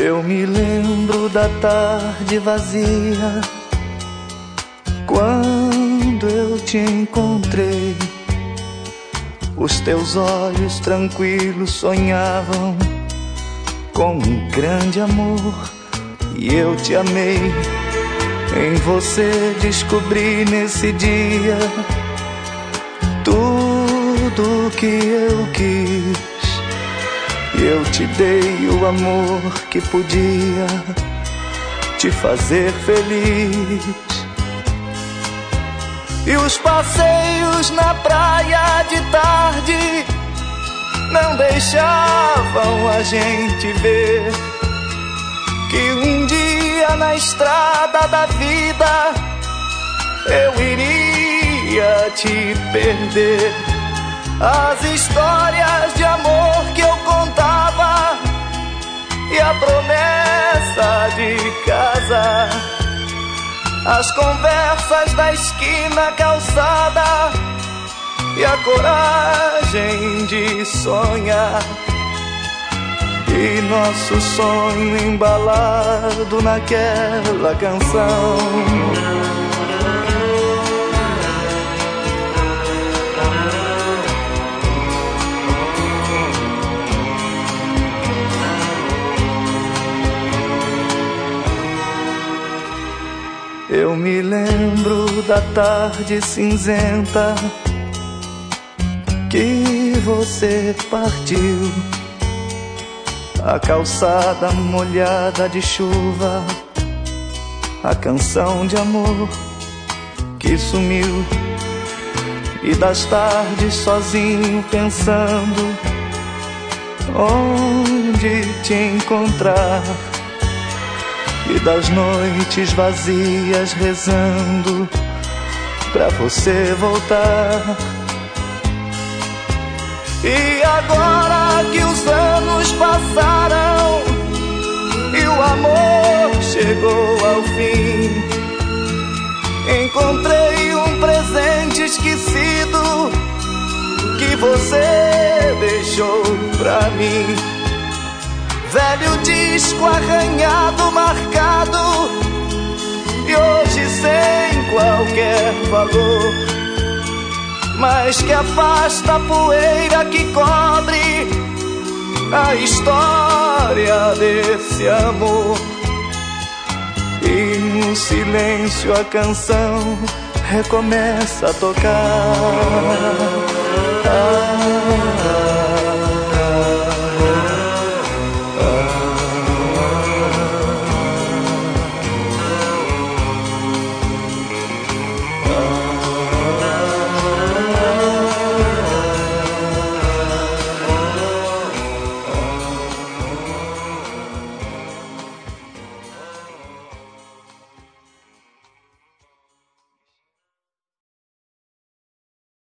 Eu me lembro da tarde vazia, quando eu te encontrei. Os teus olhos tranquilos sonhavam com um grande amor, e eu te amei. Em você descobri nesse dia tudo que eu quis. Eu te dei o amor que podia te fazer feliz. E os passeios na praia de tarde não deixavam a gente ver que um dia na estrada da vida eu iria te perder. As histórias de amor que eu contava e a promessa de casar, as conversas da esquina calçada e a coragem de sonhar, e nosso sonho embalado naquela canção. Eu me lembro da tarde cinzenta que você partiu, a calçada molhada de chuva, a canção de amor que sumiu, e das tardes sozinho pensando onde te encontrar, e das noites vazias rezando pra você voltar. E agora que os anos passaram e o amor chegou ao fim, encontrei um presente esquecido que você deixou pra mim. Velho disco arranhado, marcado, e hoje sem qualquer valor, mas que afasta a poeira que cobre a história desse amor. E no silêncio a canção recomeça a tocar.